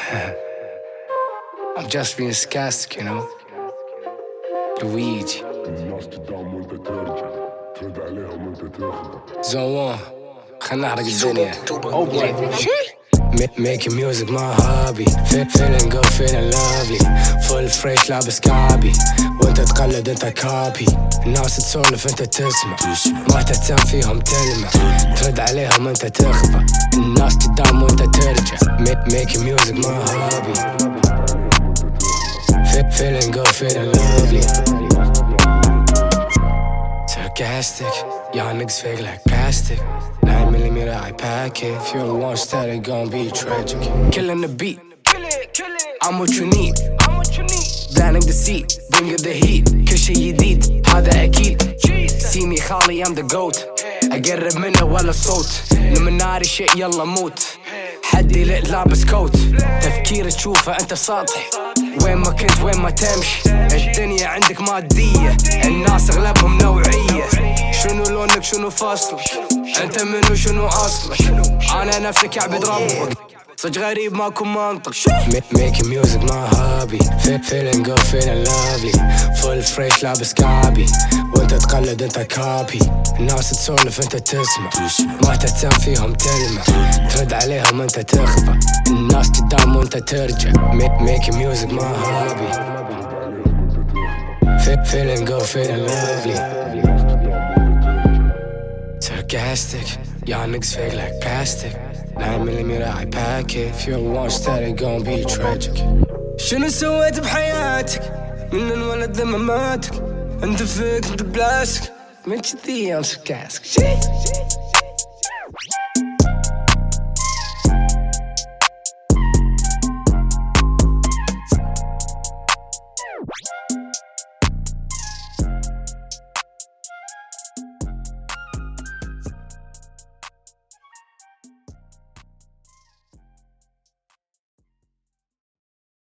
I'm just being sarcastic, you know. Luigi. Zone 1. خلنا نحرق الدنيا. Making music my hobby. Feeling good, feeling lovely. Full fresh لابس كعبي. وانت تقلد انت كابي. الناس تسولف انت تسمع. ما تهتم فيهم تلمع. ترد عليهم انت تخفى. الناس تدام وانت ترجع. Making music my hobby. Feeling good, feeling lovely. Sarcastic, y'all niggas fake like plastic. 9mm I pack it. If you don't want that, it gon' be tragic. Killing the beat, I'm what you need. Planning the seat, bring the heat. كل شي جديد هذا أكيد. See me خالي I'm the goat. أقرب منه ولا صوت. لما ناري شيء يلا موت. حدي لابس كوت. تفكير تشوفه أنت سطحي. وين ما كنت وين ما تمشي. الدنيا عندك مادية. الناس أغلبهم نوعية. شنو لونك شنو فصلك. أنت منو شنو أصلك. أنا نفسك يعبد ربك. صج غريب ماكو منطق. Making music my hobby. Feeling good, feeling lovely. Full fresh لابس كعبي. وانت تقلد انت كابي. الناس تسولف انت تسمع. ما تهتم فيهم تلمع. ترد عليهم انت تخفى. الناس تدام وانت ترجع. Making music my hobby. Feeling good, feeling lovely. Sarcastic, y'all niggas fake like plastic. 9mm I pack it. If you don't want that, it gon' be tragic. شنو سويت بحياتك؟ من انولد لما ماتك. انت فيك انت بلاستيك. من جدي I'm sarcastic.